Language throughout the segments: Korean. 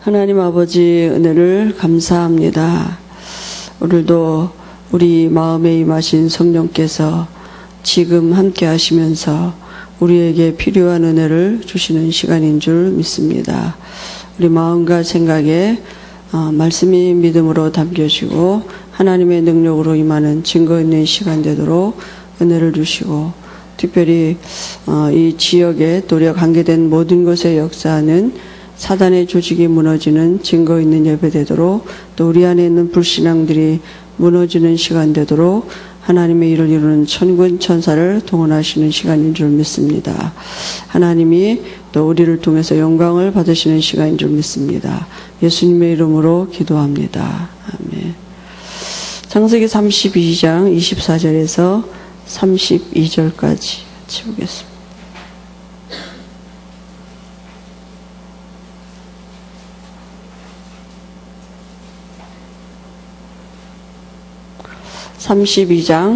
하나님 아버지 은혜를 감사합니다. 오늘도 우리 마음에 임하신 성령께서 지금 함께 하시면서 우리에게 필요한 은혜를 주시는 시간인 줄 믿습니다. 우리 마음과 생각에 말씀이 믿음으로 담겨지고 하나님의 능력으로 임하는 증거 있는 시간 되도록 은혜를 주시고, 특별히 이 지역에 또 우리가 관계된 모든 것에 역사하는 사단의 조직이 무너지는 증거 있는 예배 되도록, 또 우리 안에 있는 불신앙들이 무너지는 시간 되도록 하나님의 일을 이루는 천군 천사를 동원하시는 시간인 줄 믿습니다. 하나님이 또 우리를 통해서 영광을 받으시는 시간인 줄 믿습니다. 예수님의 이름으로 기도합니다. 아멘. 창세기 32장 24절에서 32절까지 같이 보겠습니다. (32장)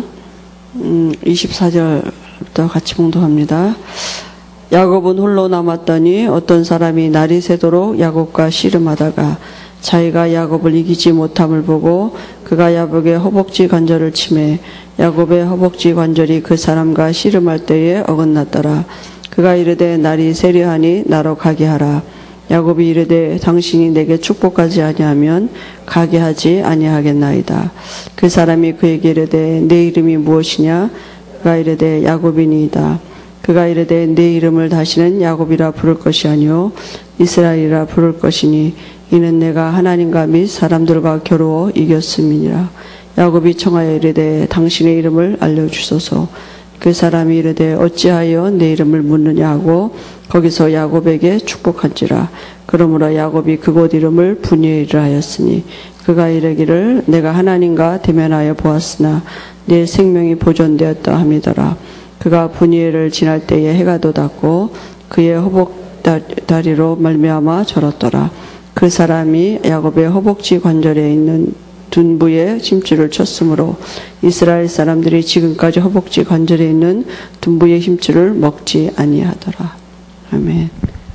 24절부터 같이 봉독합니다. 야곱은 홀로 남았더니 어떤 사람이 날이 새도록 야곱과 씨름하다가 자기가 야곱을 이기지 못함을 보고 그가 야곱의 허벅지 관절을 치매 야곱의 허벅지 관절이 그 사람과 씨름할 때에 어긋났더라. 그가 이르되 날이 새려하니 나로 가게 하라. 야곱이 이르되 당신이 내게 축복하지 아니하면 가게 하지 아니하겠나이다. 그 사람이 그에게 이르되 내 이름이 무엇이냐? 그가 이르되 야곱이니이다. 그가 이르되 내 이름을 다시는 야곱이라 부를 것이 아니요 이스라엘이라 부를 것이니 이는 내가 하나님과 및 사람들과 겨루어 이겼음이니라. 야곱이 청하여 이르되 당신의 이름을 알려주소서. 그 사람이 이르되 어찌하여 내 이름을 묻느냐 하고 거기서 야곱에게 축복한지라. 그러므로 야곱이 그곳 이름을 분이엘이라 하였으니 그가 이르기를 내가 하나님과 대면하여 보았으나 내 생명이 보존되었다 함이더라. 그가 분이엘을 지날 때에 해가 돋았고 그의 허벅다리로 말미암아 절었더라. 그 사람이 야곱의 허벅지 관절에 있는 둔부에 힘줄을 쳤으므로 이스라엘 사람들이 지금까지 허벅지 관절에 있는 둔부의 힘줄을 먹지 아니하더라. 아멘.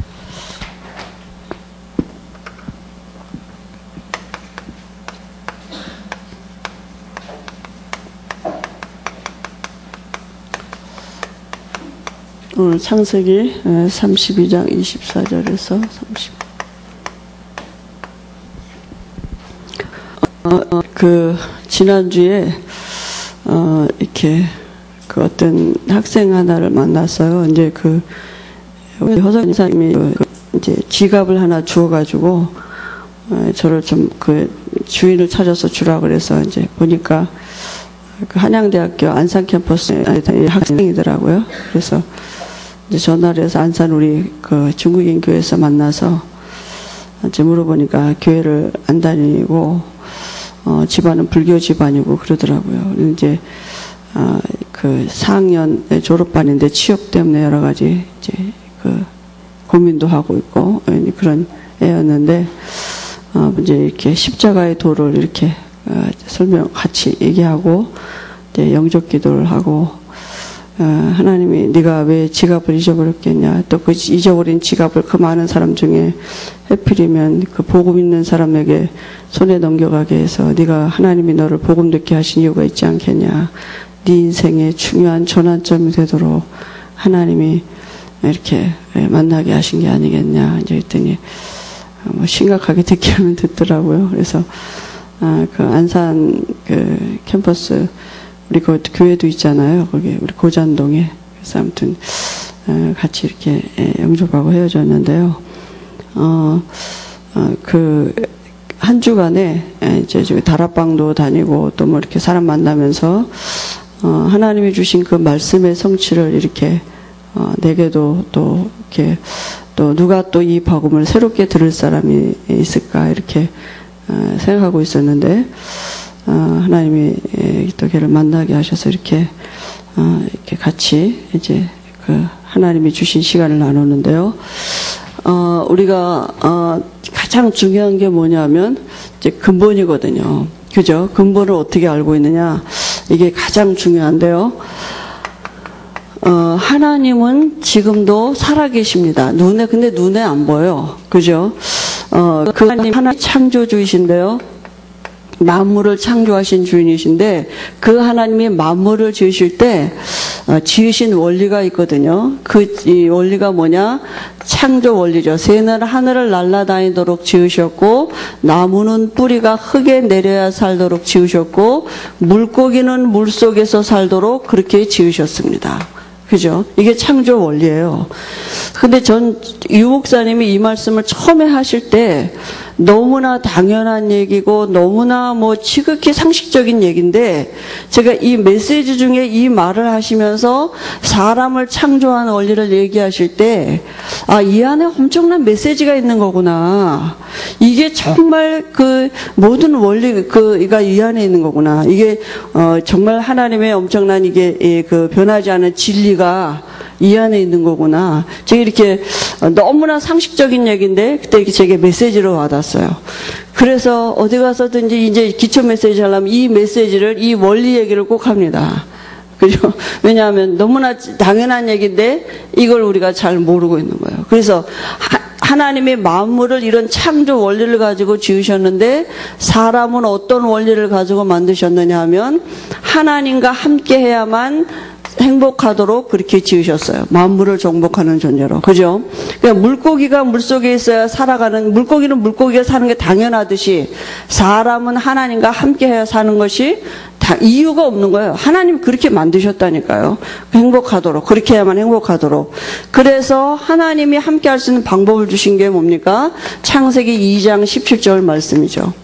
오늘 창세기 32장 24절에서 30. 지난주에 이렇게 어떤 학생 하나를 만났어요. 이제 우리 허석 이사님이 이제 지갑을 하나 주어가지고 저를 좀 주인을 찾아서 주라 그래서 이제 보니까 한양대학교 안산 캠퍼스 학생이더라고요. 그래서 이제 전화를 해서 안산 우리 중국인 교회에서 만나서 이제 물어보니까 교회를 안 다니고 집안은 불교 집안이고 그러더라고요. 이제 4학년 졸업반인데 취업 때문에 여러 가지 이제 고민도 하고 있고 그런 애였는데 이제 이렇게 십자가의 도를 이렇게 같이 얘기하고 이제 영접 기도를 하고 하나님이 네가 왜 지갑을 잊어버렸겠냐, 또 그 잊어버린 지갑을 그 많은 사람 중에 하필이면 그 복음 있는 사람에게 손에 넘겨가게 해서 네가 하나님이 너를 복음 듣게 하신 이유가 있지 않겠냐, 네 인생의 중요한 전환점이 되도록 하나님이 이렇게 만나게 하신 게 아니겠냐 이제 했더니 심각하게 듣기는 듣더라고요. 그래서 그 안산 캠퍼스 우리 교회도 있잖아요. 거기 우리 고잔동에. 그래서 아무튼 같이 이렇게 영접하고 헤어졌는데요. 한 주간에 이제 다락방도 다니고 또 뭐 이렇게 사람 만나면서 하나님이 주신 그 말씀의 성취를 이렇게 내게도 또 이렇게 또 누가 또 이 복음을 새롭게 들을 사람이 있을까 이렇게 생각하고 있었는데 하나님이 또 걔를 만나게 하셔서 이렇게 같이 이제 하나님이 주신 시간을 나누는데요. 우리가 가장 중요한 게 뭐냐면 이제 근본이거든요. 그죠? 근본을 어떻게 알고 있느냐, 이게 가장 중요한데요. 하나님은 지금도 살아계십니다. 근데 눈에 안 보여요. 그죠? 그 하나님 창조주이신데요. 만물을 창조하신 주인이신데 그 하나님이 만물을 지으실 때 지으신 원리가 있거든요. 이 원리가 뭐냐? 창조 원리죠. 새는 하늘을 날아다니도록 지으셨고 나무는 뿌리가 흙에 내려야 살도록 지으셨고 물고기는 물속에서 살도록 그렇게 지으셨습니다. 그죠? 이게 창조 원리예요. 근데 유 목사님이 이 말씀을 처음에 하실 때 너무나 당연한 얘기고 너무나 지극히 상식적인 얘기인데 제가 이 메시지 중에 이 말을 하시면서 사람을 창조한 원리를 얘기하실 때 이 안에 엄청난 메시지가 있는 거구나. 이게 정말 그 모든 원리가 이 안에 있는 거구나. 이게 정말 하나님의 엄청난 이게 그 변하지 않은 진리가 이 안에 있는 거구나. 제가 이렇게 너무나 상식적인 얘기인데 그때 제게 메시지로 와닿았어요. 그래서 어디 가서든지 이제 기초 메시지 하려면 이 메시지를, 이 원리 얘기를 꼭 합니다. 그죠? 왜냐하면 너무나 당연한 얘기인데 이걸 우리가 잘 모르고 있는 거예요. 그래서 하나님의 만물을 이런 창조 원리를 가지고 지으셨는데 사람은 어떤 원리를 가지고 만드셨느냐 하면 하나님과 함께 해야만 행복하도록 그렇게 지으셨어요. 만물을 정복하는 존재로. 그죠? 그러니까 물고기가 물속에 있어야 살아가는, 물고기는 물고기가 사는 게 당연하듯이 사람은 하나님과 함께 해야 사는 것이 이유가 없는 거예요. 하나님 그렇게 만드셨다니까요. 행복하도록. 그렇게 해야만 행복하도록. 그래서 하나님이 함께 할 수 있는 방법을 주신 게 뭡니까? 창세기 2장 17절 말씀이죠.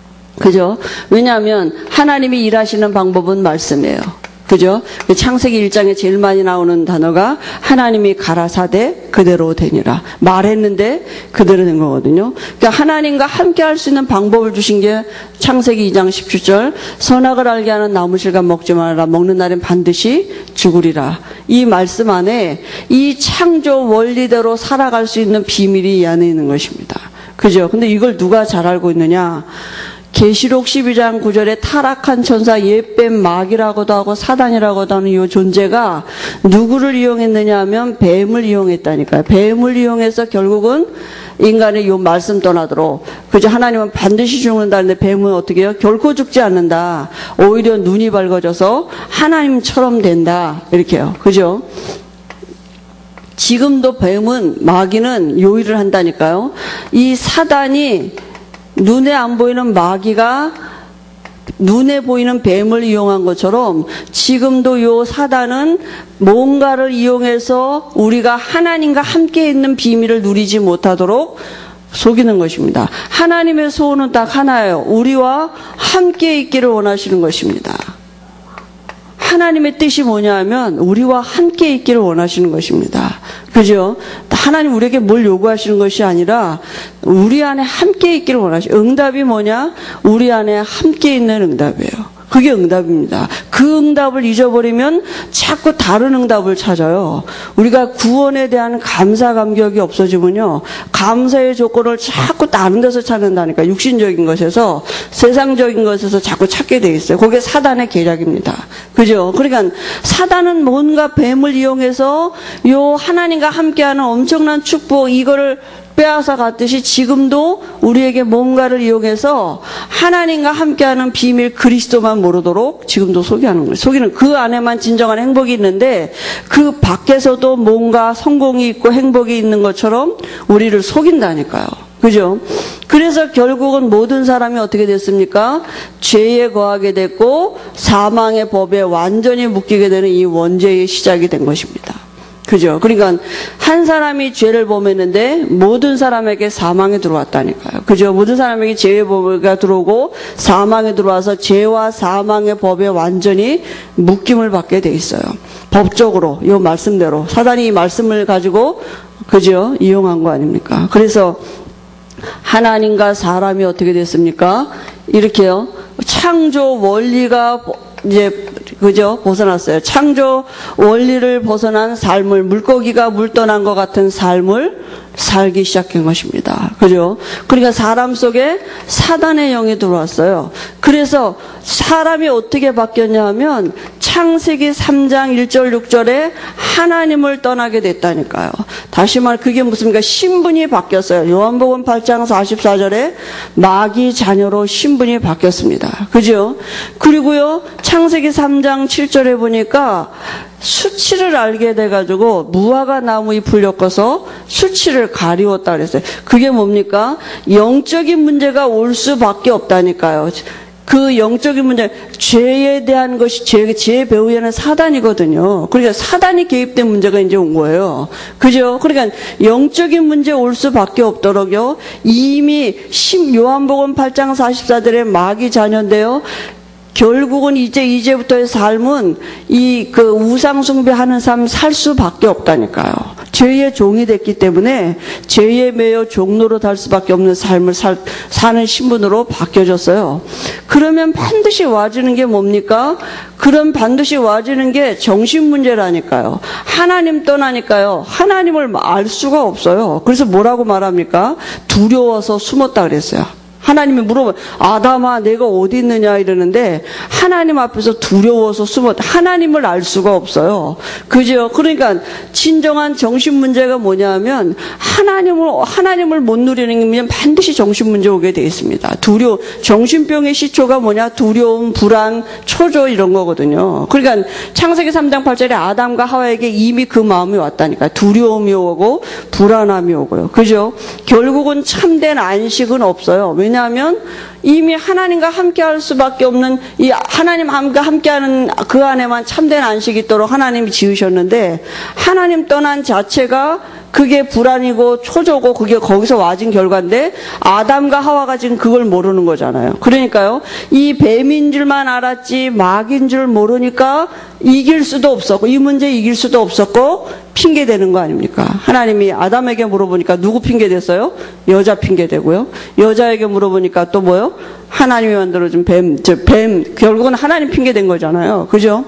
그죠? 왜냐하면 하나님이 일하시는 방법은 말씀이에요. 그죠? 창세기 1장에 제일 많이 나오는 단어가 하나님이 가라사대 그대로 되니라. 말했는데 그대로 된 거거든요. 그러니까 하나님과 함께 할 수 있는 방법을 주신 게 창세기 2장 17절 선악을 알게 하는 나무실과 먹지 말아라. 먹는 날엔 반드시 죽으리라. 이 말씀 안에 이 창조 원리대로 살아갈 수 있는 비밀이 이 안에 있는 것입니다. 그죠? 근데 이걸 누가 잘 알고 있느냐? 계시록 12장 9절에 타락한 천사 옛뱀 마귀라고도 하고 사단이라고도 하는 이 존재가 누구를 이용했느냐 하면 뱀을 이용했다니까요. 뱀을 이용해서 결국은 인간의 이 말씀 떠나도록. 그죠? 하나님은 반드시 죽는다는데 뱀은 어떻게 해요? 결코 죽지 않는다. 오히려 눈이 밝아져서 하나님처럼 된다. 이렇게요. 그죠? 지금도 뱀은, 마귀는 요일을 한다니까요. 이 사단이 눈에 안 보이는 마귀가 눈에 보이는 뱀을 이용한 것처럼 지금도 요 사단은 뭔가를 이용해서 우리가 하나님과 함께 있는 비밀을 누리지 못하도록 속이는 것입니다. 하나님의 소원은 딱 하나예요. 우리와 함께 있기를 원하시는 것입니다. 하나님의 뜻이 뭐냐 하면 우리와 함께 있기를 원하시는 것입니다. 그죠? 하나님 우리에게 뭘 요구하시는 것이 아니라 우리 안에 함께 있기를 원하시죠. 응답이 뭐냐? 우리 안에 함께 있는 응답이에요. 그게 응답입니다. 그 응답을 잊어버리면 자꾸 다른 응답을 찾아요. 우리가 구원에 대한 감사 감격이 없어지면요. 감사의 조건을 자꾸 다른 데서 찾는다니까. 육신적인 것에서, 세상적인 것에서 자꾸 찾게 돼 있어요. 그게 사단의 계략입니다. 그죠? 그러니까 사단은 뭔가 뱀을 이용해서 요 하나님과 함께하는 엄청난 축복, 이거를 빼앗아 갔듯이 지금도 우리에게 뭔가를 이용해서 하나님과 함께하는 비밀 그리스도만 모르도록 지금도 속이하는 거예요. 속이는 그 안에만 진정한 행복이 있는데 그 밖에서도 뭔가 성공이 있고 행복이 있는 것처럼 우리를 속인다니까요. 그죠? 그래서 결국은 모든 사람이 어떻게 됐습니까? 죄에 거하게 됐고 사망의 법에 완전히 묶이게 되는 이 원죄의 시작이 된 것입니다. 그죠? 그러니까 한 사람이 죄를 범했는데 모든 사람에게 사망에 들어왔다니까요. 그죠? 모든 사람에게 죄의 법이 들어오고 사망에 들어와서 죄와 사망의 법에 완전히 묶임을 받게 돼 있어요. 법적으로, 이 말씀대로. 사단이 이 말씀을 가지고, 그죠? 이용한 거 아닙니까? 그래서 하나님과 사람이 어떻게 됐습니까? 이렇게요. 창조 원리가 이제 그죠? 벗어났어요. 창조 원리를 벗어난 삶을, 물고기가 물 떠난 것 같은 삶을 살기 시작한 것입니다. 그죠? 그러니까 사람 속에 사단의 영이 들어왔어요. 그래서 사람이 어떻게 바뀌었냐 하면 창세기 3장 1절 6절에 하나님을 떠나게 됐다니까요. 다시 말 그게 무슨가 신분이 바뀌었어요. 요한복음 8장 44절에 마귀 자녀로 신분이 바뀌었습니다. 그죠? 그리고요, 창세기 3장 7절에 보니까 수치를 알게 돼가지고 무화과 나무 잎을 엮어서 수치를 가리웠다 그랬어요. 그게 뭡니까? 영적인 문제가 올 수밖에 없다니까요. 그 영적인 문제, 죄에 대한 것이 죄 배후에는 사단이거든요. 그러니까 사단이 개입된 문제가 이제 온 거예요. 그죠? 그러니까 영적인 문제 올 수밖에 없도록요. 이미 요한복음 8장 44절에 마귀 자녀인데요. 결국은 이제부터의 삶은 그 우상숭배하는 삶 살 수밖에 없다니까요. 죄의 종이 됐기 때문에 죄에 매여 종로로 달 수밖에 없는 삶을 사는 신분으로 바뀌어졌어요. 그러면 반드시 와지는 게 뭡니까? 그럼 반드시 와지는 게 정신 문제라니까요. 하나님 떠나니까요. 하나님을 알 수가 없어요. 그래서 뭐라고 말합니까? 두려워서 숨었다 그랬어요. 하나님이 물어보면 아담아 내가 어디 있느냐 이러는데 하나님 앞에서 두려워서 숨었다. 하나님을 알 수가 없어요. 그죠? 그러니까 진정한 정신 문제가 뭐냐면 하나님을 못 누리는 게 반드시 정신 문제 오게 돼 있습니다. 정신병의 시초가 뭐냐? 두려움, 불안, 초조 이런 거거든요. 그러니까 창세기 3장 8절에 아담과 하와에게 이미 그 마음이 왔다니까. 두려움이 오고 불안함이 오고요. 그죠? 결국은 참된 안식은 없어요. 왜냐하면 이미 하나님과 함께 할 수밖에 없는 이 하나님과 함께하는 그 안에만 참된 안식이 있도록 하나님이 지으셨는데 하나님 떠난 자체가 그게 불안이고 초조고 그게 거기서 와진 결과인데 아담과 하와가 지금 그걸 모르는 거잖아요. 그러니까요. 이 뱀인 줄만 알았지 마귀인 줄 모르니까 이길 수도 없었고 이 문제 이길 수도 없었고 핑계대는 거 아닙니까? 하나님이 아담에게 물어보니까 누구 핑계댔어요? 여자 핑계대고요. 여자에게 물어보니까 또 뭐요? 하나님이 만들어준 뱀 결국은 하나님 핑계댄 거잖아요. 그죠?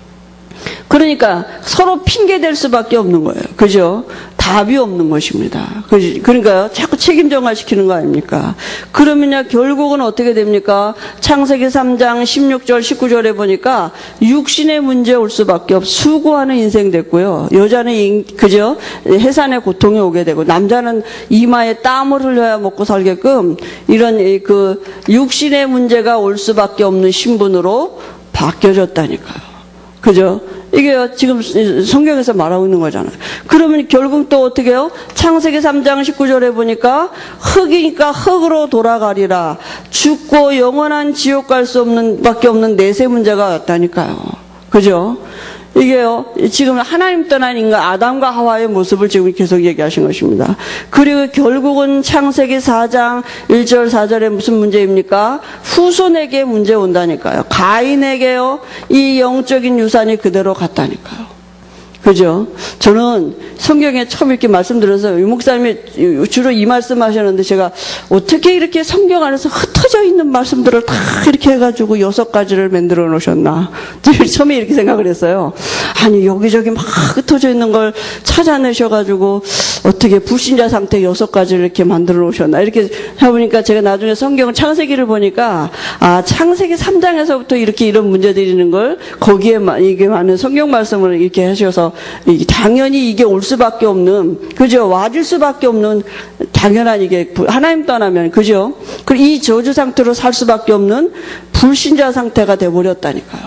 그러니까 서로 핑계댈 수밖에 없는 거예요. 그죠? 답이 없는 것입니다. 그러니까요, 자꾸 책임 전가시키는 거 아닙니까? 그러면요, 결국은 어떻게 됩니까? 창세기 3장 16절, 19절에 보니까 육신의 문제 올 수밖에 수고하는 인생 됐고요. 여자는, 그죠? 해산의 고통이 오게 되고, 남자는 이마에 땀을 흘려야 먹고 살게끔 이런 육신의 문제가 올 수밖에 없는 신분으로 바뀌어졌다니까요. 그죠? 이게 지금 성경에서 말하고 있는 거잖아요. 그러면 결국 또 어떻게 해요? 창세기 3장 19절에 보니까 흙이니까 흙으로 돌아가리라. 죽고 영원한 지옥 갈 수 없는 밖에 없는 내세 문제가 왔다니까요. 그죠? 이게요, 지금 하나님 떠난 인간 아담과 하와의 모습을 지금 계속 얘기하신 것입니다. 그리고 결국은 창세기 4장 1절 4절에 무슨 문제입니까? 후손에게 문제 온다니까요. 가인에게요, 이 영적인 유산이 그대로 갔다니까요. 그죠? 저는 성경에 처음 이렇게 말씀드려서 유 목사님이 주로 이 말씀 하셨는데 제가 어떻게 이렇게 성경 안에서 흩어져 있는 말씀들을 다 이렇게 해가지고 6가지를 만들어 놓으셨나. 처음에 이렇게 생각을 했어요. 아니, 여기저기 막 흩어져 있는 걸 찾아내셔가지고 어떻게 불신자 상태 6가지를 이렇게 만들어 놓으셨나. 이렇게 해보니까 제가 나중에 성경 창세기를 보니까 창세기 3장에서부터 이렇게 이런 문제들이 있는 걸 거기에 이게 많은 성경 말씀을 이렇게 하셔서 당연히 이게 올 수밖에 없는, 그죠? 와줄 수밖에 없는 당연한 이게 하나님 떠나면, 그죠? 그리고 이 저주 상태로 살 수밖에 없는 불신자 상태가 돼버렸다니까요.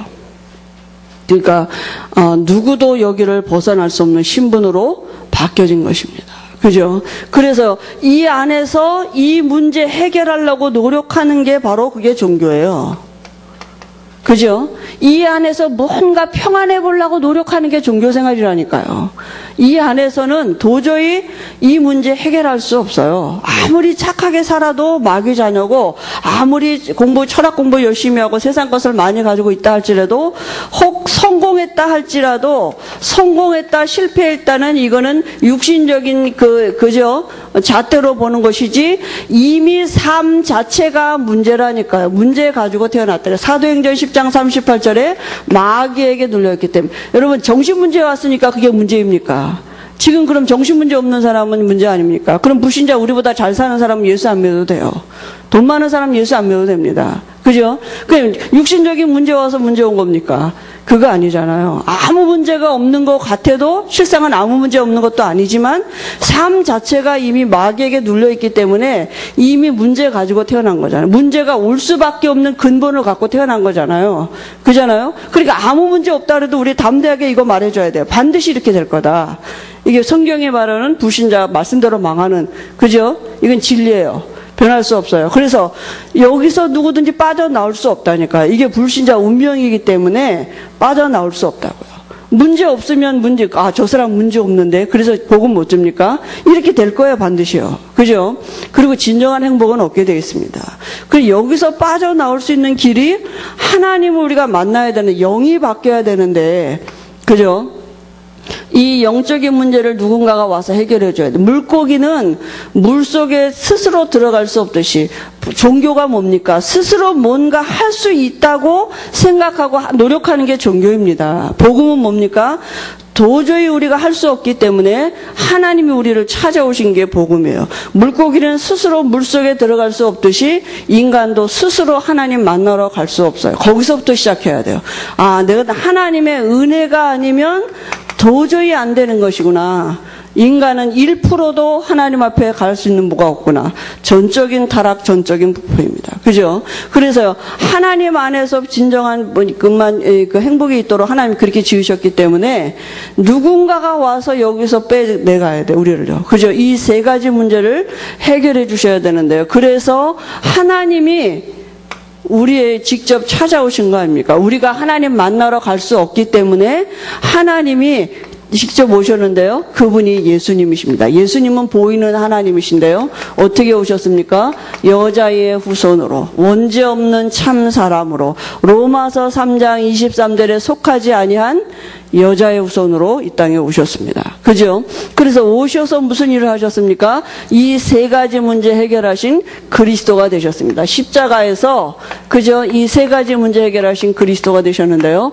그러니까 누구도 여기를 벗어날 수 없는 신분으로 바뀌어진 것입니다. 그죠? 그래서 이 안에서 이 문제 해결하려고 노력하는 게 바로 그게 종교예요. 그죠? 이 안에서 뭔가 평안해 보려고 노력하는 게 종교생활이라니까요. 이 안에서는 도저히 이 문제 해결할 수 없어요. 아무리 착하게 살아도 마귀 자녀고, 아무리 철학 공부 열심히 하고 세상 것을 많이 가지고 있다 할지라도, 혹 성공했다 할지라도, 성공했다 실패했다는 이거는 육신적인 그죠? 잣대로 보는 것이지, 이미 삶 자체가 문제라니까요. 문제 가지고 태어났다. 사도행전 10장 38절에 마귀에게 눌려있기 때문에. 여러분, 정신문제 왔으니까 그게 문제입니까? 지금 그럼 정신문제 없는 사람은 문제 아닙니까? 그럼 불신자 우리보다 잘 사는 사람은 예수 안 믿어도 돼요. 돈 많은 사람은 예수 안 믿어도 됩니다. 그죠? 그냥 육신적인 문제 와서 문제 온 겁니까? 그거 아니잖아요. 아무 문제가 없는 것 같아도 실상은 아무 문제 없는 것도 아니지만 삶 자체가 이미 마귀에게 눌려있기 때문에 이미 문제 가지고 태어난 거잖아요. 문제가 올 수밖에 없는 근본을 갖고 태어난 거잖아요. 그잖아요? 그러니까 아무 문제 없다 그래도 우리 담대하게 이거 말해줘야 돼요. 반드시 이렇게 될 거다. 이게 성경이 말하는 불신자 말씀대로 망하는, 그죠? 이건 진리예요. 변할 수 없어요. 그래서 여기서 누구든지 빠져나올 수 없다니까요. 이게 불신자 운명이기 때문에 빠져나올 수 없다고요. 문제 없으면 저 사람 문제 없는데 그래서 복음 못 줍니까? 이렇게 될 거예요, 반드시요. 그죠? 그리고 진정한 행복은 얻게 되어 있습니다. 그리고 여기서 빠져나올 수 있는 길이 하나님을 우리가 만나야 되는, 영이 바뀌어야 되는데, 그죠? 이 영적인 문제를 누군가가 와서 해결해 줘야 돼. 물고기는 물속에 스스로 들어갈 수 없듯이, 종교가 뭡니까? 스스로 뭔가 할 수 있다고 생각하고 노력하는 게 종교입니다. 복음은 뭡니까? 도저히 우리가 할 수 없기 때문에 하나님이 우리를 찾아오신 게 복음이에요. 물고기는 스스로 물속에 들어갈 수 없듯이 인간도 스스로 하나님 만나러 갈 수 없어요. 거기서부터 시작해야 돼요. 내가 하나님의 은혜가 아니면 도저히 안 되는 것이구나. 인간은 1%도 하나님 앞에 갈 수 있는 뭐가 없구나. 전적인 타락, 전적인 부패입니다. 그죠? 그래서 하나님 안에서 진정한 그 행복이 있도록 하나님이 그렇게 지으셨기 때문에 누군가가 와서 여기서 빼내가야 돼, 우리를요. 그죠? 이 세 가지 문제를 해결해 주셔야 되는데요. 그래서 하나님이 우리의 직접 찾아오신 거 아닙니까? 우리가 하나님 만나러 갈 수 없기 때문에 하나님이 직접 오셨는데요. 그분이 예수님이십니다. 예수님은 보이는 하나님이신데요. 어떻게 오셨습니까? 여자의 후손으로, 원죄 없는 참 사람으로, 로마서 3장 23절에 속하지 아니한 여자의 후손으로 이 땅에 오셨습니다. 그죠? 그래서 오셔서 무슨 일을 하셨습니까? 이 세 가지 문제 해결하신 그리스도가 되셨습니다. 십자가에서, 그죠? 이 세 가지 문제 해결하신 그리스도가 되셨는데요.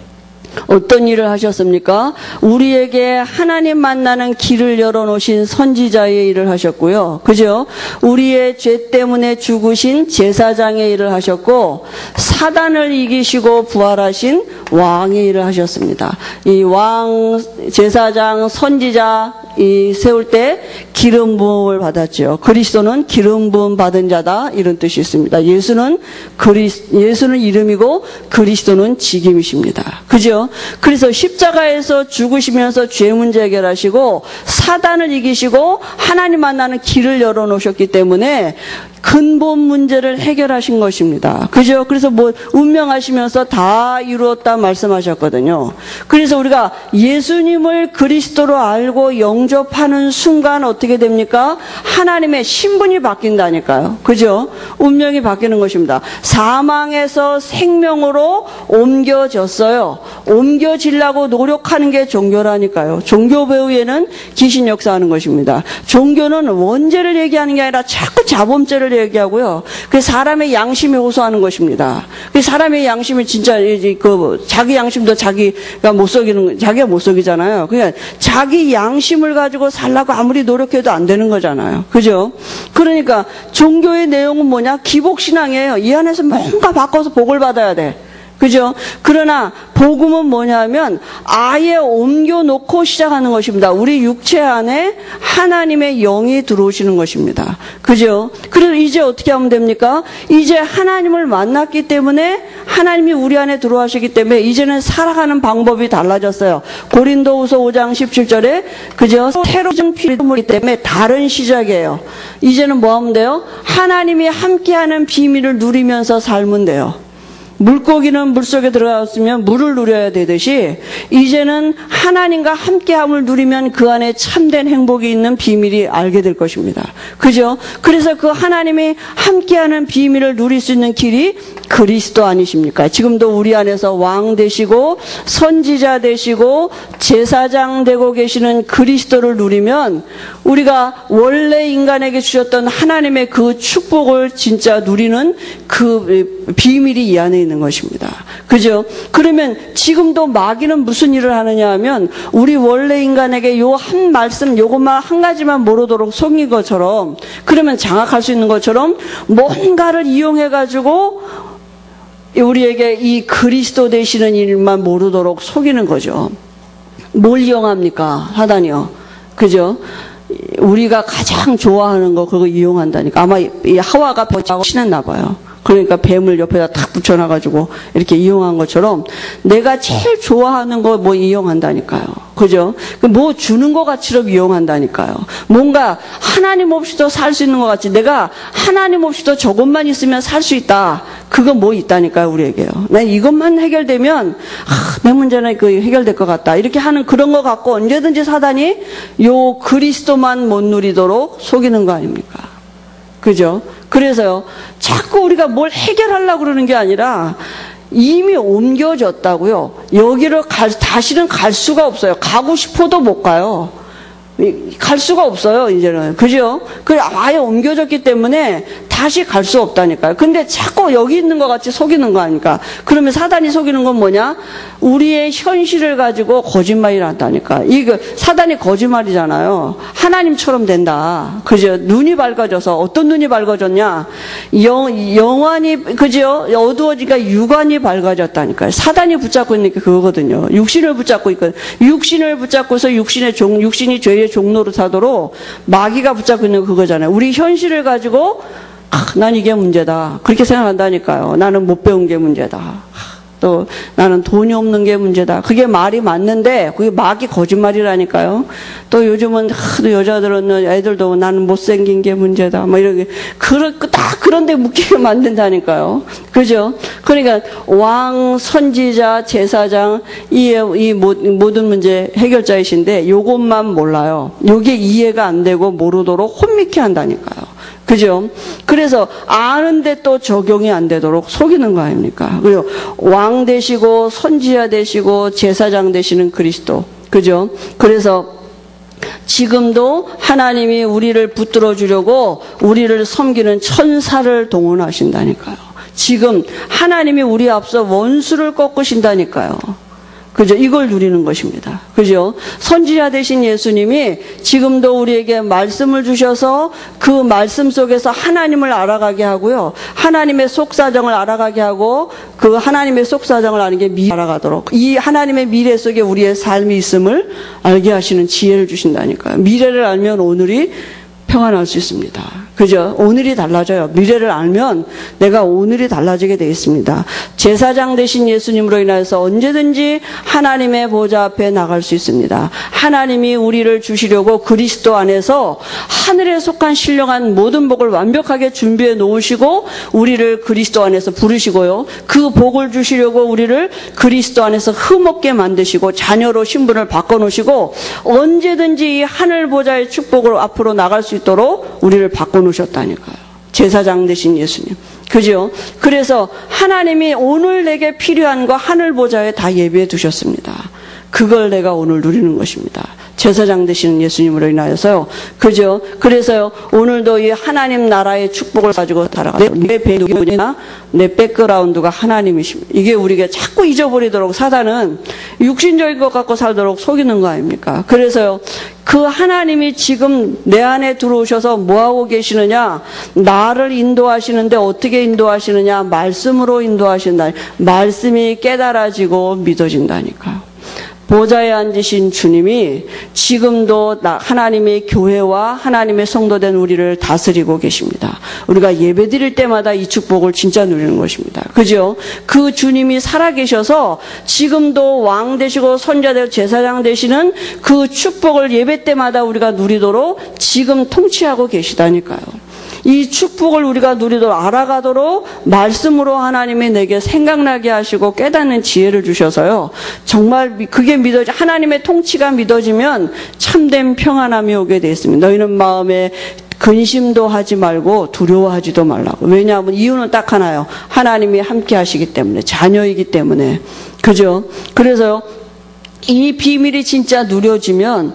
어떤 일을 하셨습니까? 우리에게 하나님 만나는 길을 열어놓으신 선지자의 일을 하셨고요. 그죠? 우리의 죄 때문에 죽으신 제사장의 일을 하셨고, 사단을 이기시고 부활하신 왕의 일을 하셨습니다. 이 왕, 제사장, 선지자 세울 때 기름 부음을 받았죠. 그리스도는 기름 부음 받은 자다, 이런 뜻이 있습니다. 예수는 이름이고 그리스도는 직임이십니다. 그죠? 그래서 십자가에서 죽으시면서 죄 문제 해결하시고 사단을 이기시고 하나님 만나는 길을 열어놓으셨기 때문에 근본 문제를 해결하신 것입니다. 그죠? 그래서 운명하시면서 다 이루었다 말씀하셨거든요. 그래서 우리가 예수님을 그리스도로 알고 영접하는 순간 어떻게 됩니까? 하나님의 신분이 바뀐다니까요. 그죠? 운명이 바뀌는 것입니다. 사망에서 생명으로 옮겨졌어요. 옮겨지려고 노력하는 게 종교라니까요. 종교 배후에는 귀신 역사하는 것입니다. 종교는 원죄를 얘기하는 게 아니라 자꾸 자범죄를 얘기하고요. 그 사람의 양심이 호소하는 것입니다. 그 사람의 양심이 진짜 자기 양심도 자기가 못 속이잖아요. 그냥 자기 양심을 가지고 살라고 아무리 노력해도 안 되는 거잖아요. 그죠? 그러니까 종교의 내용은 뭐냐? 기복신앙이에요. 이 안에서 뭔가 바꿔서 복을 받아야 돼. 그죠? 그러나 복음은 뭐냐면 아예 옮겨놓고 시작하는 것입니다. 우리 육체 안에 하나님의 영이 들어오시는 것입니다. 그죠? 그래서 이제 어떻게 하면 됩니까? 이제 하나님을 만났기 때문에 하나님이 우리 안에 들어와시기 때문에 이제는 살아가는 방법이 달라졌어요. 고린도후서 5장 17절에 그죠? 새로운 피조물이기 때문에 다른 시작이에요. 이제는 뭐 하면 돼요? 하나님이 함께하는 비밀을 누리면서 살면 돼요. 물고기는 물속에 들어갔으면 물을 누려야 되듯이 이제는 하나님과 함께함을 누리면 그 안에 참된 행복이 있는 비밀이 알게 될 것입니다. 그죠? 그래서 그 하나님이 함께하는 비밀을 누릴 수 있는 길이 그리스도 아니십니까? 지금도 우리 안에서 왕 되시고 선지자 되시고 제사장 되고 계시는 그리스도를 누리면 우리가 원래 인간에게 주셨던 하나님의 그 축복을 진짜 누리는 그 비밀이 이 안에 있는 것입니다. 그죠? 그러면 지금도 마귀는 무슨 일을 하느냐 하면 우리 원래 인간에게 요 한 말씀 요것만 한 가지만 모르도록 속인 것처럼 그러면 장악할 수 있는 것처럼 뭔가를 이용해 가지고 우리에게 이 그리스도 되시는 일만 모르도록 속이는 거죠. 뭘 이용합니까? 사단이요. 그죠? 우리가 가장 좋아하는 거 그거 이용한다니까. 아마 이 하와가 벼하고 친했나 봐요. 그러니까 뱀을 옆에다 탁 붙여놔가지고 이렇게 이용한 것처럼 내가 제일 좋아하는 거 뭐 이용한다니까요. 그죠? 뭐 주는 것 같이로 이용한다니까요. 뭔가 하나님 없이도 살 수 있는 것 같이 내가 하나님 없이도 저것만 있으면 살 수 있다. 그거 뭐 있다니까요, 우리에게요. 난 이것만 해결되면 내 문제는 그 해결될 것 같다. 이렇게 하는 그런 거 갖고 언제든지 사단이 요 그리스도만 못 누리도록 속이는 거 아닙니까? 그죠? 그래서요, 자꾸 우리가 뭘 해결하려고 그러는 게 아니라 이미 옮겨졌다고요. 여기를 다시는 갈 수가 없어요. 가고 싶어도 못 가요. 갈 수가 없어요, 이제는. 그죠? 아예 옮겨졌기 때문에 다시 갈 수 없다니까요. 근데 자꾸 여기 있는 것 같이 속이는 거 아닙니까? 그러면 사단이 속이는 건 뭐냐? 우리의 현실을 가지고 거짓말을 한다니까. 이거 사단이 거짓말이잖아요. 하나님처럼 된다. 그죠? 눈이 밝아져서 어떤 눈이 밝아졌냐? 영안이 그죠? 어두워지니까 육안이 밝아졌다니까요. 사단이 붙잡고 있는 게 그거거든요. 육신을 붙잡고 있거든요. 육신을 붙잡고서 육신이 죄의 종로로 사도록 마귀가 붙잡고 있는 그거잖아요. 우리 현실을 가지고 난 이게 문제다. 그렇게 생각한다니까요. 나는 못 배운 게 문제다. 또 나는 돈이 없는 게 문제다. 그게 말이 맞는데 그게 마귀 거짓말이라니까요. 또 요즘은 여자들은 애들도 나는 못생긴 게 문제다. 뭐 이렇게 딱 그런 데 묶이게 만든다니까요. 그죠? 그러니까 왕, 선지자, 제사장 이 모든 문제 해결자이신데 요것만 몰라요. 요게 이해가 안 되고 모르도록 혼미케 한다니까요. 그죠? 그래서 아는데 또 적용이 안 되도록 속이는 거 아닙니까? 그리고 왕 되시고 선지자 되시고 제사장 되시는 그리스도. 그죠? 그래서 지금도 하나님이 우리를 붙들어 주려고 우리를 섬기는 천사를 동원하신다니까요. 지금 하나님이 우리 앞서 원수를 꺾으신다니까요. 그죠? 이걸 누리는 것입니다. 그죠? 선지자 되신 예수님이 지금도 우리에게 말씀을 주셔서 그 말씀 속에서 하나님을 알아가게 하고요. 하나님의 속사정을 알아가게 하고 그 하나님의 속사정을 아는 게 미래 알아가도록 이 하나님의 미래 속에 우리의 삶이 있음을 알게 하시는 지혜를 주신다니까요. 미래를 알면 오늘이 평안할 수 있습니다. 그죠? 오늘이 달라져요. 미래를 알면 내가 오늘이 달라지게 되어 있습니다. 제사장 되신 예수님으로 인해서 언제든지 하나님의 보좌 앞에 나갈 수 있습니다. 하나님이 우리를 주시려고 그리스도 안에서 하늘에 속한 신령한 모든 복을 완벽하게 준비해 놓으시고 우리를 그리스도 안에서 부르시고요. 그 복을 주시려고 우리를 그리스도 안에서 흠없게 만드시고 자녀로 신분을 바꿔놓으시고 언제든지 이 하늘 보좌의 축복으로 앞으로 나갈 수 있도록 우리를 바꿔놓으셨다니까요. 제사장 되신 예수님. 그죠? 그래서 하나님이 오늘 내게 필요한 거 하늘 보좌에 다 예비해 두셨습니다. 그걸 내가 오늘 누리는 것입니다. 제사장 되시는 예수님으로 인하여서요. 그죠? 그래서요, 오늘도 이 하나님 나라의 축복을 가지고 살아가요. 내 배우냐? 내 백그라운드가 하나님이십니다. 이게 우리가 자꾸 잊어버리도록 사단은 육신적인 것 갖고 살도록 속이는 거 아닙니까? 그래서요, 그 하나님이 지금 내 안에 들어오셔서 뭐하고 계시느냐? 나를 인도하시는데 어떻게 인도하시느냐? 말씀으로 인도하신다. 말씀이 깨달아지고 믿어진다니까요. 보좌에 앉으신 주님이 지금도 하나님의 교회와 하나님의 성도된 우리를 다스리고 계십니다. 우리가 예배 드릴 때마다 이 축복을 진짜 누리는 것입니다. 그죠? 그 주님이 살아계셔서 지금도 왕 되시고 선자 되고 제사장 되시는 그 축복을 예배 때마다 우리가 누리도록 지금 통치하고 계시다니까요. 이 축복을 우리가 누리도록 알아가도록 말씀으로 하나님이 내게 생각나게 하시고 깨닫는 지혜를 주셔서요. 정말 그게 하나님의 통치가 믿어지면 참된 평안함이 오게 되어 있습니다. 너희는 마음에 근심도 하지 말고 두려워하지도 말라고. 왜냐하면 이유는 딱 하나요. 하나님이 함께 하시기 때문에, 자녀이기 때문에. 그죠? 그래서요, 이 비밀이 진짜 누려지면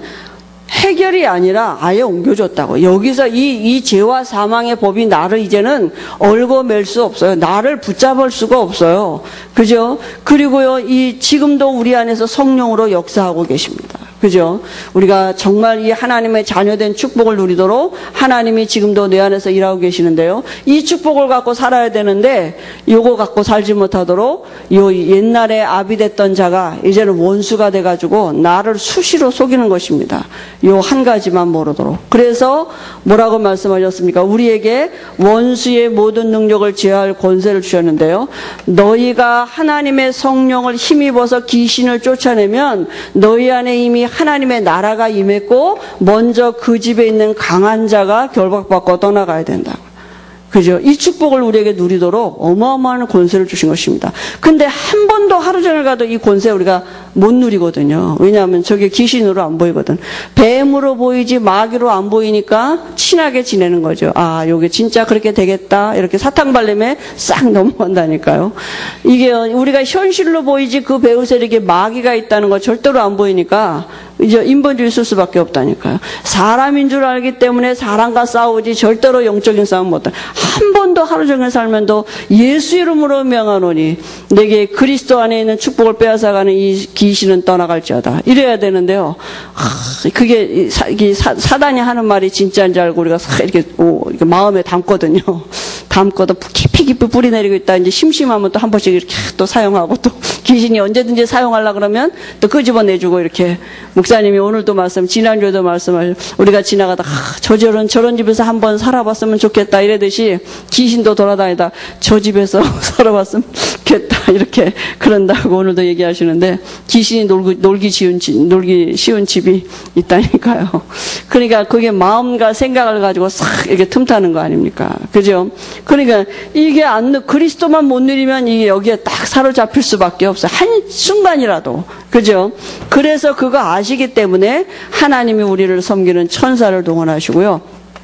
해결이 아니라 아예 옮겨졌다고. 여기서 이 죄와 사망의 법이 나를 이제는 얽어맬 수 없어요. 나를 붙잡을 수가 없어요. 그죠? 그리고요, 지금도 우리 안에서 성령으로 역사하고 계십니다. 그죠? 우리가 정말 이 하나님의 자녀된 축복을 누리도록 하나님이 지금도 내 안에서 일하고 계시는데요. 이 축복을 갖고 살아야 되는데 요거 갖고 살지 못하도록 요 옛날에 아비 됐던 자가 이제는 원수가 돼가지고 나를 수시로 속이는 것입니다. 요 한 가지만 모르도록. 그래서 뭐라고 말씀하셨습니까? 우리에게 원수의 모든 능력을 제어할 권세를 주셨는데요. 너희가 하나님의 성령을 힘입어서 귀신을 쫓아내면 너희 안에 이미 하나님의 나라가 임했고 먼저 그 집에 있는 강한 자가 결박받고 떠나가야 된다. 그죠? 이 축복을 우리에게 누리도록 어마어마한 권세를 주신 것입니다. 근데 한 번도 하루 종일 가도 이 권세 우리가 못 누리거든요. 왜냐하면 저게 귀신으로 안 보이거든. 뱀으로 보이지 마귀로 안 보이니까 친하게 지내는 거죠. 아, 요게 진짜 그렇게 되겠다. 이렇게 사탕발림에 싹 넘어간다니까요. 이게 우리가 현실로 보이지 그 배후 세력에 마귀가 있다는 거 절대로 안 보이니까 이제 인본주의 쓸 수밖에 없다니까요. 사람인 줄 알기 때문에 사람과 싸우지 절대로 영적인 싸움 못해. 한 번도 하루 종일 살면도 예수 이름으로 명하노니 내게 그리스도 안에 있는 축복을 빼앗아가는 이 귀신은 떠나갈지어다. 이래야 되는데요. 그게 사단이 하는 말이 진짜인 줄 알고 우리가 이렇게 마음에 담거든요. 담고도 깊이 뿌리 내리고 있다. 이제 심심하면 또 한 번씩 이렇게 또 사용하고 또 귀신이 언제든지 사용하려고 그러면 또 끄집어내주고 이렇게 목사님이 오늘도 지난주에도 말씀을 우리가 지나가다 저런 집에서 한번 살아봤으면 좋겠다 이러듯이 귀신도 돌아다니다 저 집에서 살아봤으면 좋겠다 이렇게 그런다고 오늘도 얘기하시는데 귀신이 놀기 쉬운 집이 있다니까요. 그러니까 그게 마음과 생각을 가지고 싹 이렇게 틈타는 거 아닙니까? 그죠? 그러니까 이게 그리스도만 못 누리면 이게 여기에 딱 사로잡힐 수밖에 없어요. 한 순간이라도. 그죠? 그래서 그거 아시기 때문에 하나님이 우리를 섬기는 천사를 동원하시고요.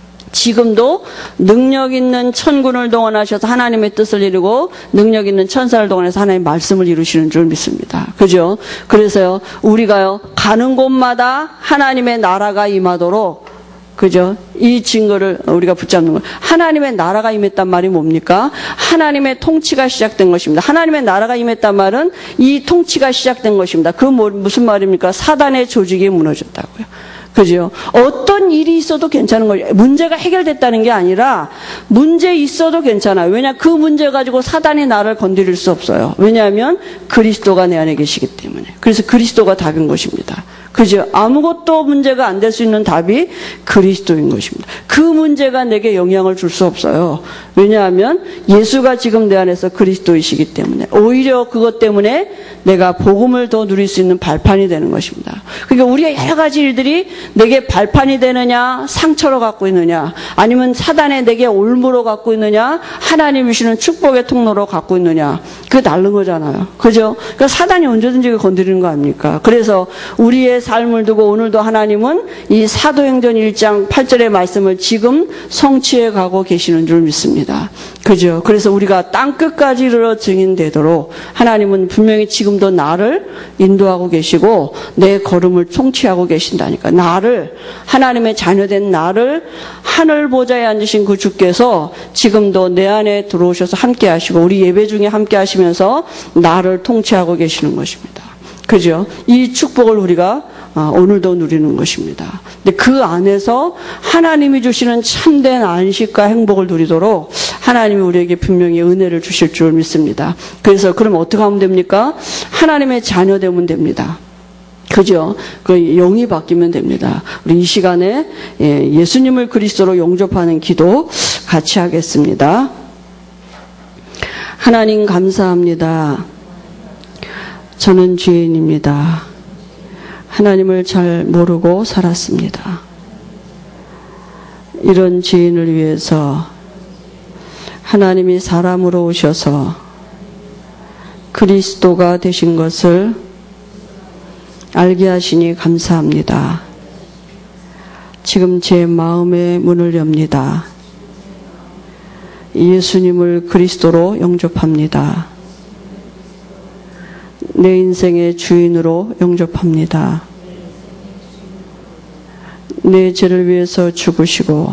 지금도 능력 있는 천군을 동원하셔서 하나님의 뜻을 이루고 능력 있는 천사를 동원해서 하나님의 말씀을 이루시는 줄 믿습니다. 그죠? 그래서요, 우리가요, 가는 곳마다 하나님의 나라가 임하도록 그죠? 이 증거를 우리가 붙잡는 거예요. 하나님의 나라가 임했단 말이 뭡니까? 하나님의 통치가 시작된 것입니다. 하나님의 나라가 임했단 말은 이 통치가 시작된 것입니다. 무슨 말입니까? 사단의 조직이 무너졌다고요. 그죠? 어떤 일이 있어도 괜찮은 거예요. 문제가 해결됐다는 게 아니라 문제 있어도 괜찮아요. 왜냐? 그 문제 가지고 사단이 나를 건드릴 수 없어요. 왜냐하면 그리스도가 내 안에 계시기 때문에. 그래서 그리스도가 답인 것입니다. 그죠? 아무것도 문제가 안 될 수 있는 답이 그리스도인 것입니다. 그 문제가 내게 영향을 줄 수 없어요. 왜냐하면 예수가 지금 내 안에서 그리스도이시기 때문에 오히려 그것 때문에 내가 복음을 더 누릴 수 있는 발판이 되는 것입니다. 그러니까 우리가 여러 가지 일들이 내게 발판이 되느냐, 상처로 갖고 있느냐, 아니면 사단에 내게 올무로 갖고 있느냐, 하나님이 주시는 축복의 통로로 갖고 있느냐, 그게 다른 거잖아요. 그죠? 그러니까 사단이 언제든지 건드리는 거 아닙니까? 그래서 우리의 삶을 두고 오늘도 하나님은 이 사도행전 1장 8절의 말씀을 지금 성취해 가고 계시는 줄 믿습니다. 그죠? 그래서 우리가 땅끝까지 이르러 증인되도록 하나님은 분명히 지금도 나를 인도하고 계시고 내 걸음을 통치하고 계신다니까. 나를, 하나님의 자녀된 나를 하늘 보좌에 앉으신 그 주께서 지금도 내 안에 들어오셔서 함께 하시고 우리 예배 중에 함께 하시면서 나를 통치하고 계시는 것입니다. 그죠? 이 축복을 우리가 오늘도 누리는 것입니다. 근데 그 안에서 하나님이 주시는 참된 안식과 행복을 누리도록 하나님이 우리에게 분명히 은혜를 주실 줄 믿습니다. 그래서 그럼 어떻게 하면 됩니까? 하나님의 자녀 되면 됩니다. 그죠? 그 영이 바뀌면 됩니다. 우리 이 시간에 예수님을 그리스도로 영접하는 기도 같이 하겠습니다. 하나님 감사합니다. 저는 죄인입니다. 하나님을 잘 모르고 살았습니다. 이런 죄인을 위해서 하나님이 사람으로 오셔서 그리스도가 되신 것을 알게 하시니 감사합니다. 지금 제 마음의 문을 엽니다. 예수님을 그리스도로 영접합니다. 내 인생의 주인으로 영접합니다. 내 죄를 위해서 죽으시고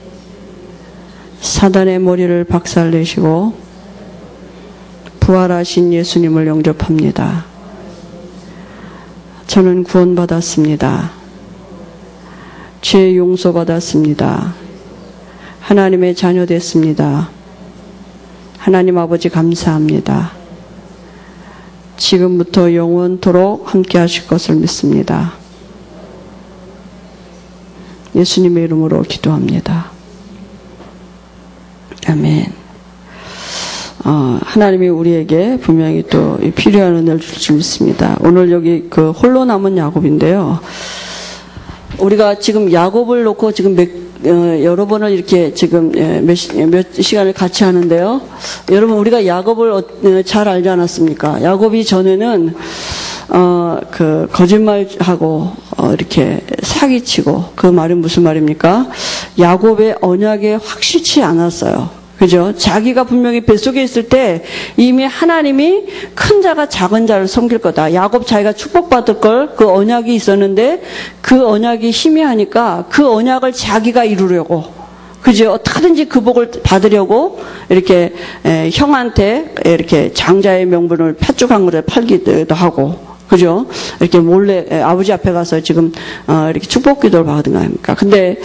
사단의 머리를 박살내시고 부활하신 예수님을 영접합니다. 저는 구원받았습니다. 죄 용서받았습니다. 하나님의 자녀 됐습니다. 하나님 아버지 감사합니다. 지금부터 영원토록 함께 하실 것을 믿습니다. 예수님의 이름으로 기도합니다. 아멘. 하나님이 우리에게 분명히 또 필요한 은혜를 줄 줄 믿습니다. 오늘 여기 그 홀로 남은 야곱인데요. 우리가 지금 야곱을 놓고 지금 여러 번을 이렇게 지금 몇 시간을 같이 하는데요. 여러분, 우리가 야곱을 잘 알지 않았습니까? 야곱이 전에는 그 거짓말하고 이렇게 사기치고, 그 말은 무슨 말입니까? 야곱의 언약에 확실치 않았어요. 그죠? 자기가 분명히 뱃속에 있을 때 이미 하나님이 큰 자가 작은 자를 섬길 거다. 야곱 자기가 축복받을 걸, 그 언약이 있었는데 그 언약이 희미하니까 그 언약을 자기가 이루려고, 그죠? 어떻게든지 그 복을 받으려고 이렇게 형한테 이렇게 장자의 명분을 팥죽한 거를 팔기도 하고, 그죠? 이렇게 몰래 아버지 앞에 가서 지금 이렇게 축복 기도를 받은 거 아닙니까? 근데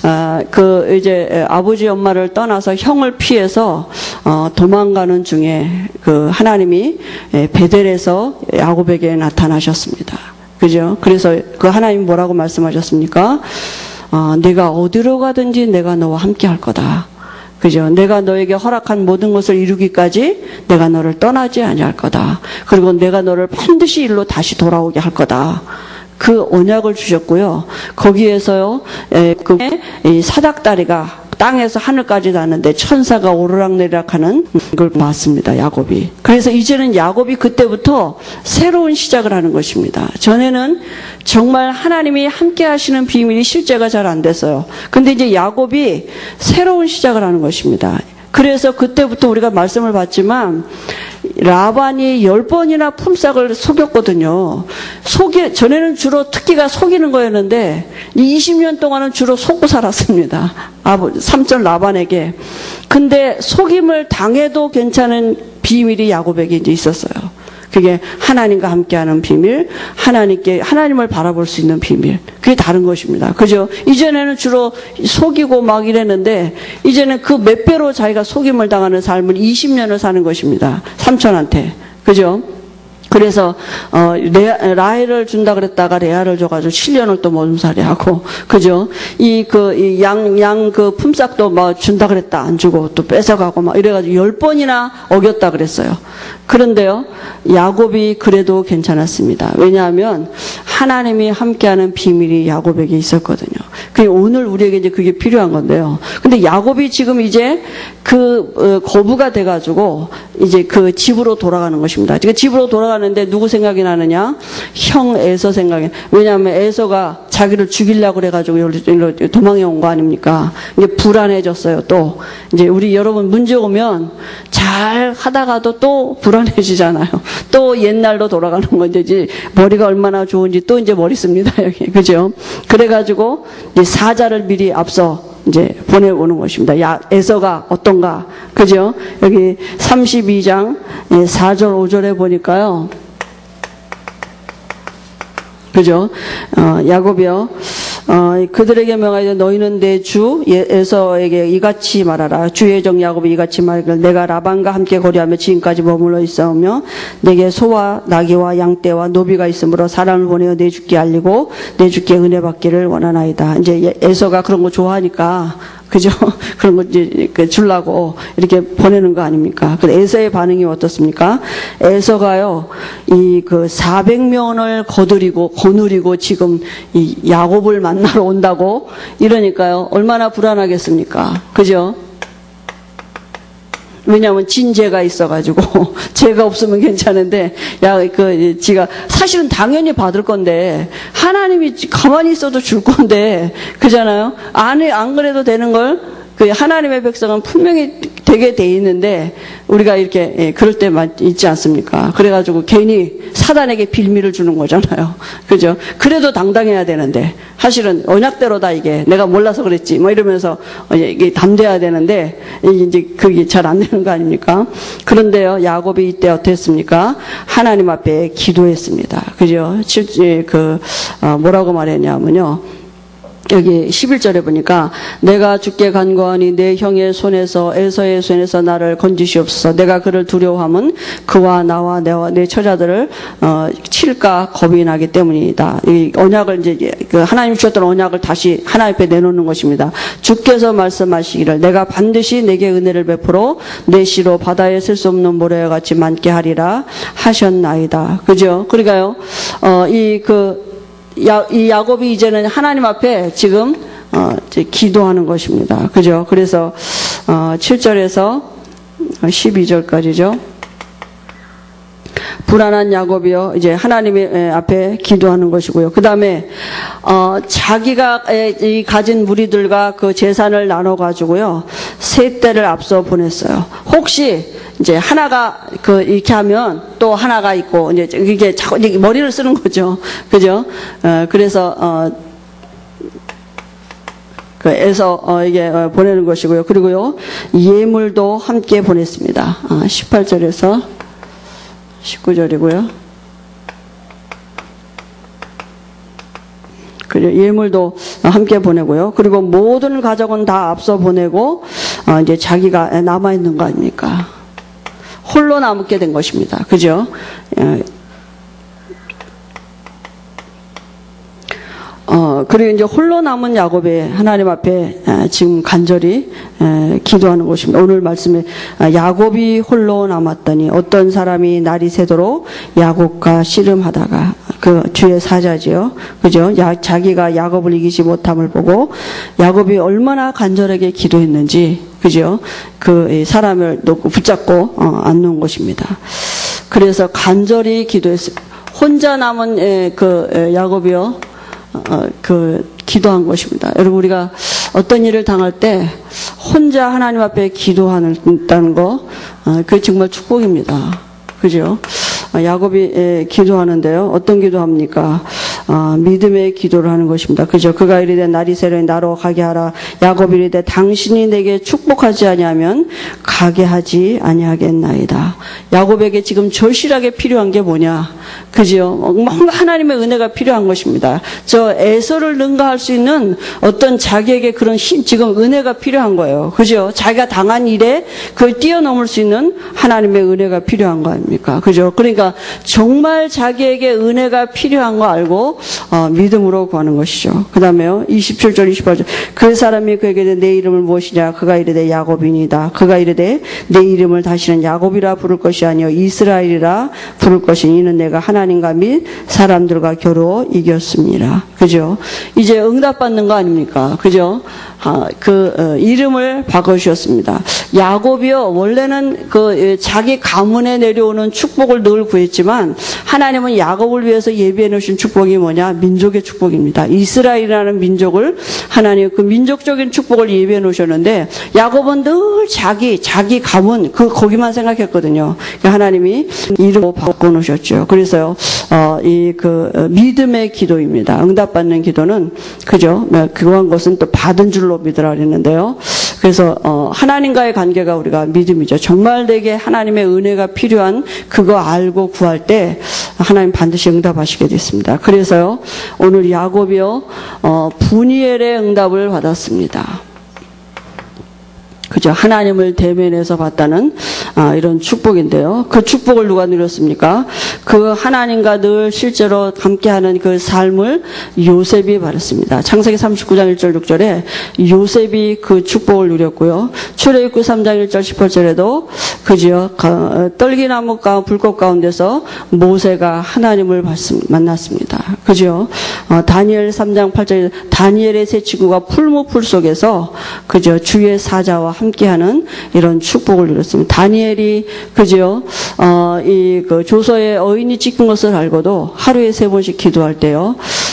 그 이제 아버지 엄마를 떠나서 형을 피해서 도망가는 중에 그 하나님이 베델에서 야곱에게 나타나셨습니다. 그죠? 그래서 그 하나님 뭐라고 말씀하셨습니까? 내가 어디로 가든지 내가 너와 함께 할 거다. 그죠? 내가 너에게 허락한 모든 것을 이루기까지 내가 너를 떠나지 아니할 거다. 그리고 내가 너를 반드시 일로 다시 돌아오게 할 거다. 그 언약을 주셨고요. 거기에서요, 이 사닥다리가 땅에서 하늘까지 닿는데 천사가 오르락내리락하는 걸 봤습니다. 야곱이. 그래서 이제는 야곱이 그때부터 새로운 시작을 하는 것입니다. 전에는 정말 하나님이 함께 하시는 비밀이 실제가 잘 안 됐어요. 근데 이제 야곱이 새로운 시작을 하는 것입니다. 그래서 그때부터 우리가 말씀을 봤지만 라반이 10번이나 품삯을 속였거든요. 전에는 주로 특기가 속이는 거였는데 20년 동안은 주로 속고 살았습니다. 삼촌 라반에게. 근데 속임을 당해도 괜찮은 비밀이 야곱에게 이제 있었어요. 그게 하나님과 함께하는 비밀, 하나님을 바라볼 수 있는 비밀. 그게 다른 것입니다. 그죠? 이전에는 주로 속이고 막 이랬는데, 이제는 그 몇 배로 자기가 속임을 당하는 삶을 20년을 사는 것입니다. 삼촌한테. 그죠? 그래서 라헬을 준다 그랬다가 레아를 줘가지고 7년을 또 모둠살이 하고, 그죠? 양 품삯도 뭐 준다 그랬다 안 주고 또 뺏어가고 막 이래가지고 10번이나 어겼다 그랬어요. 그런데요, 야곱이 그래도 괜찮았습니다. 왜냐하면 하나님이 함께하는 비밀이 야곱에게 있었거든요. 오늘 우리에게 이제 그게 필요한 건데요. 근데 야곱이 지금 이제 거부가 돼가지고 이제 그 집으로 돌아가는 것입니다. 지금 집으로 돌아가는데 누구 생각이 나느냐? 형 에서 생각이. 왜냐하면 에서가 자기를 죽이려고 그래가지고 여기로 도망해 온 거 아닙니까? 이제 불안해졌어요. 또 이제 우리 여러분 문제 오면 잘 하다가도 또 불안해지잖아요. 또 옛날로 돌아가는 건지, 머리가 얼마나 좋은지 또 이제 머리 씁니다, 여기. 그죠? 그래가지고 이제 사자를 미리 앞서 이제 보내오는 것입니다. 에서가 어떤가? 그죠? 여기 32장 4절 5절에 보니까요. 그죠? 야곱이요. 그들에게 명하여 너희는 내 주 에서에게 이같이 말하라. 주의 종 야곱이 이같이 말하기를 내가 라반과 함께 거리하며 지금까지 머물러 있사오며 내게 소와 나귀와 양떼와 노비가 있으므로 사람을 보내어 내 주께 알리고 내 주께 은혜 받기를 원하나이다. 이제 에서가 그런 거 좋아하니까, 그죠? 그런 거 이제 주려고 이렇게 보내는 거 아닙니까? 근데 에서의 반응이 어떻습니까? 에서가요, 400명을 거느리고 지금 이 야곱을 만나러 온다고 이러니까요, 얼마나 불안하겠습니까? 그죠? 왜냐하면 진죄가 있어가지고 죄가 없으면 괜찮은데 지가 사실은 당연히 받을 건데 하나님이 가만히 있어도 줄 건데, 그잖아요. 안 그래도 되는 걸 그 하나님의 백성은 분명히 되게 돼 있는데 우리가 이렇게 그럴 때만 있지 않습니까? 그래가지고 괜히 사단에게 빌미를 주는 거잖아요. 그죠? 그래도 당당해야 되는데 사실은 언약대로다 이게 내가 몰라서 그랬지 뭐 이러면서 이게 담대해야 되는데 이제 그게 잘 안 되는 거 아닙니까? 그런데요 야곱이 이때 어땠습니까? 하나님 앞에 기도했습니다. 그죠? 뭐라고 말했냐면요. 여기 11절에 보니까 내가 주께 간구하니 내 형의 손에서 에서의 손에서 나를 건지시옵소서. 내가 그를 두려워함은 그와 나와 내 처자들을 칠까 겁이 나기 때문이다. 이 언약을 이제 하나님 주셨던 언약을 다시 하나님 앞에 내놓는 것입니다. 주께서 말씀하시기를 내가 반드시 내게 은혜를 베풀어 내 씨로 바다에 쓸 수 없는 모래와 같이 많게 하리라 하셨나이다. 그죠? 그러니까요 이 야곱이 이제는 하나님 앞에 지금 이제 기도하는 것입니다. 그죠? 그래서 7절에서 12절까지죠. 불안한 야곱이요 이제 하나님 앞에 기도하는 것이고요. 그 다음에 자기가 가진 무리들과 그 재산을 나눠 가지고요 세 때를 앞서 보냈어요. 혹시 이제 하나가 이렇게 하면 또 하나가 있고 이제 이게 자꾸 머리를 쓰는 거죠. 그죠? 그래서 에서 이게 보내는 것이고요. 그리고요 예물도 함께 보냈습니다. 18절에서 19절이고요. 그리고 예물도 함께 보내고요. 그리고 모든 가족은 다 앞서 보내고 이제 자기가 남아 있는 거 아닙니까? 홀로 남게 된 것입니다. 그죠? 그리고 이제 홀로 남은 야곱이 하나님 앞에 지금 간절히 기도하는 것입니다. 오늘 말씀에 야곱이 홀로 남았더니 어떤 사람이 날이 새도록 야곱과 씨름하다가 그 뒤에 사자지요. 그죠? 자기가 야곱을 이기지 못함을 보고 야곱이 얼마나 간절하게 기도했는지 그죠? 그 사람을 놓고 붙잡고 안는 것입니다. 그래서 간절히 기도했습니다. 혼자 남은 야곱이요. 기도한 것입니다. 여러분 우리가 어떤 일을 당할 때 혼자 하나님 앞에 기도한다는 거 그게 정말 축복입니다. 그죠? 야곱이 기도하는데요. 어떤 기도합니까? 믿음의 기도를 하는 것입니다. 그죠? 그가 이르되 날이 새로이 나로 가게 하라. 야곱이 이르되 당신이 내게 축복하지 아니하면 가게 하지 아니하겠나이다. 야곱에게 지금 절실하게 필요한 게 뭐냐? 그죠? 뭔가 하나님의 은혜가 필요한 것입니다. 저 에서를 능가할 수 있는 어떤 자기에게 그런 지금 은혜가 필요한 거예요. 그죠? 자기가 당한 일에 그걸 뛰어넘을 수 있는 하나님의 은혜가 필요한 거 아닙니까? 그죠? 그러니까 정말 자기에게 은혜가 필요한 거 알고 믿음으로 구하는 것이죠. 그 다음에요. 27절 28절 그 사람이 그에게 내 이름을 무엇이냐? 그가 이르되 야곱이니이다. 그가 이르되 내 이름을 다시는 야곱이라 부를 것이 아니요 이스라엘이라 부를 것이니 이는 내가 하나님과 및 사람들과 겨루어 이겼습니다. 그죠? 이제 응답받는 거 아닙니까? 그죠? 이름을 바꿔주셨습니다. 야곱이요, 원래는 자기 가문에 내려오는 축복을 늘 구했지만, 하나님은 야곱을 위해서 예비해 놓으신 축복이 뭐냐? 민족의 축복입니다. 이스라엘이라는 민족을, 하나님 그 민족적인 축복을 예비해 놓으셨는데, 야곱은 늘 자기 가문, 거기만 생각했거든요. 하나님이 이름을 바꿔놓으셨죠. 그래서요, 믿음의 기도입니다. 응답받는 기도는, 그죠? 그러한 것은 또 받은 줄로 믿으라 그랬는데요. 그래서 하나님과의 관계가 우리가 믿음이죠. 정말 내게 하나님의 은혜가 필요한 그거 알고 구할 때 하나님 반드시 응답하시게 됐습니다. 그래서요 오늘 야곱이요 분이엘의 응답을 받았습니다. 그죠? 하나님을 대면해서 받다는 이런 축복인데요. 그 축복을 누가 누렸습니까? 그 하나님과 늘 실제로 함께하는 그 삶을 요셉이 받았습니다. 창세기 39장 1절 6절에 요셉이 그 축복을 누렸고요. 출애굽기 3장 1절 18절에도 그죠? 떨기나무 불꽃 가운데서 모세가 하나님을 만났습니다. 그죠? 다니엘 3장 8절에 다니엘의 세 친구가 풀무풀 속에서 그죠? 주의 사자와 함께하는 이런 축복을 누렸습니다. 다니엘이 그죠? 그 조서에 어인이 찍힌 것을 알고도 하루에 3번씩 기도할 때요.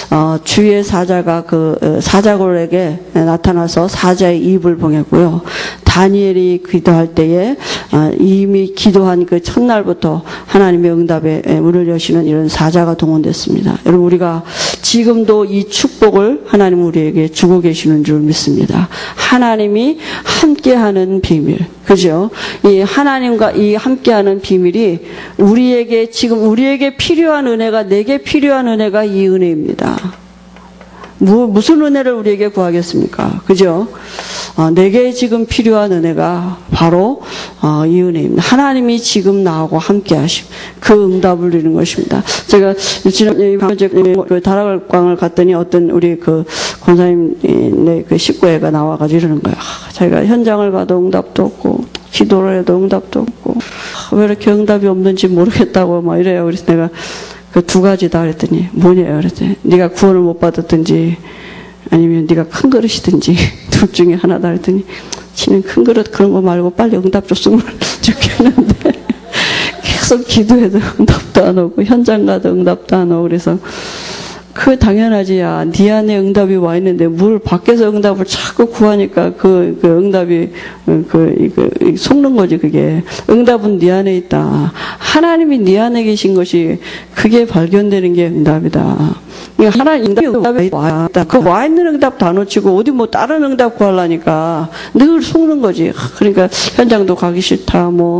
주의 사자가 그 사자골에게 나타나서 사자의 입을 봉했고요. 다니엘이 기도할 때에 이미 기도한 그 첫날부터 하나님의 응답에 문을 여시는 이런 사자가 동원됐습니다. 여러분, 우리가 지금도 이 축복을 하나님 우리에게 주고 계시는 줄 믿습니다. 하나님이 함께하는 비밀, 그죠? 이 하나님과 이 함께하는 비밀이 우리에게 필요한 은혜가, 내게 필요한 은혜가 이 은혜입니다. 무슨 은혜를 우리에게 구하겠습니까? 그죠? 내게 지금 필요한 은혜가 바로 이 은혜입니다. 하나님이 지금 나하고 함께 하심, 그 응답을 누리는 것입니다. 제가 지난번에 그 다락강을 갔더니 어떤 우리 그 권사님의 그 식구애가 나와가지고 이러는 거야. 자기가 현장을 가도 응답도 없고 기도를 해도 응답도 없고 왜 이렇게 응답이 없는지 모르겠다고 막 이래요. 그래서 내가 그 두 가지다 그랬더니 뭐냐요? 그랬더니 네가 구원을 못 받았든지 아니면 네가 큰 그릇이든지 둘 중에 하나다 그랬더니 지는 큰 그릇 그런 거 말고 빨리 응답 줬으면 좋겠는데 계속 기도해도 응답도 안 오고 현장 가도 응답도 안 오고 그래서 그 당연하지. 야, 네 안에 응답이 와 있는데 뭘 밖에서 응답을 자꾸 구하니까 그 응답이 속는 거지. 그게 응답은 네 안에 있다. 하나님이 네 안에 계신 것이 그게 발견되는 게 응답이다. 하나님 응답이 와 있다. 그 와 있는 응답 다 놓치고 어디 뭐 다른 응답 구하려니까 늘 속는 거지. 그러니까 현장도 가기 싫다. 또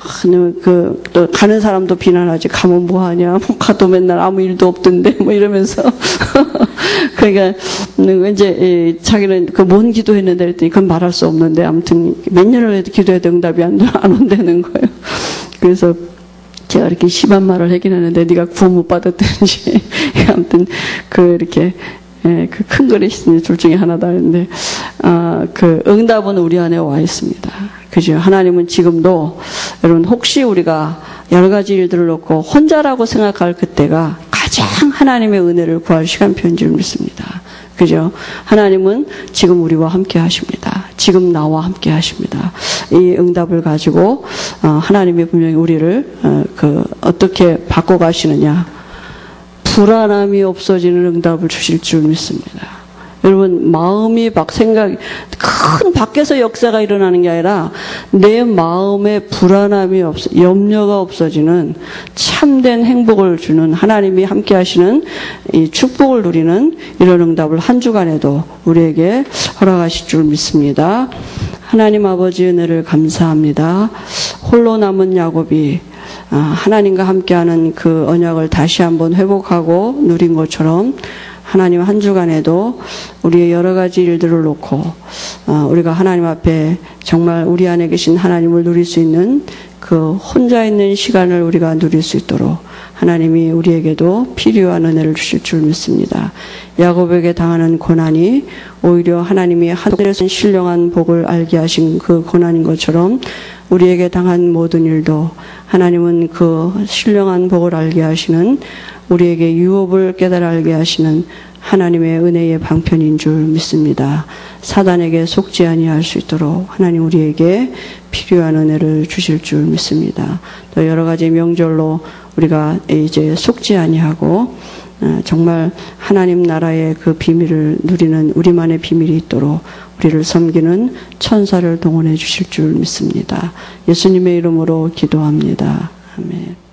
가는 사람도 비난하지. 가면 뭐 하냐. 뭐 가도 맨날 아무 일도 없던데 뭐 이러면서. 그러니까 이제 자기는 그 뭔 기도했는데 그랬더니 그건 말할 수 없는데 아무튼 몇 년을 해도 기도해도 응답이 안 온다는 거예요. 그래서 제가 이렇게 심한 말을 하긴 하는데 네가 구원 못 받았든지 아무튼 이렇게 그 큰 그릇이 둘 중에 하나다 했는데 그 응답은 우리 안에 와 있습니다. 그죠? 하나님은 지금도 여러분 혹시 우리가 여러 가지 일들을 놓고 혼자라고 생각할 그때가 가장 하나님의 은혜를 구할 시간표인 줄 믿습니다. 그죠? 하나님은 지금 우리와 함께 하십니다. 지금 나와 함께 하십니다. 이 응답을 가지고 하나님이 분명히 우리를 어떻게 바꿔가시느냐, 불안함이 없어지는 응답을 주실 줄 믿습니다. 여러분, 마음이 큰 밖에서 역사가 일어나는 게 아니라 내 마음에 불안함이 염려가 없어지는 참된 행복을 주는 하나님이 함께 하시는 이 축복을 누리는 이런 응답을 한 주간에도 우리에게 허락하실 줄 믿습니다. 하나님 아버지 은혜를 감사합니다. 홀로 남은 야곱이 하나님과 함께하는 그 언약을 다시 한번 회복하고 누린 것처럼 하나님 한 주간에도 우리의 여러 가지 일들을 놓고 우리가 하나님 앞에 정말 우리 안에 계신 하나님을 누릴 수 있는 그 혼자 있는 시간을 우리가 누릴 수 있도록 하나님이 우리에게도 필요한 은혜를 주실 줄 믿습니다. 야곱에게 당하는 고난이 오히려 하나님이 하늘에서 신령한 복을 알게 하신 그 고난인 것처럼 우리에게 당한 모든 일도 하나님은 그 신령한 복을 알게 하시는 우리에게 유업을 깨달아 알게 하시는 하나님의 은혜의 방편인 줄 믿습니다. 사단에게 속지 아니할 수 있도록 하나님 우리에게 필요한 은혜를 주실 줄 믿습니다. 또 여러 가지 명절로 우리가 이제 속지 아니하고 정말 하나님 나라의 그 비밀을 누리는 우리만의 비밀이 있도록 우리를 섬기는 천사를 동원해 주실 줄 믿습니다. 예수님의 이름으로 기도합니다. 아멘.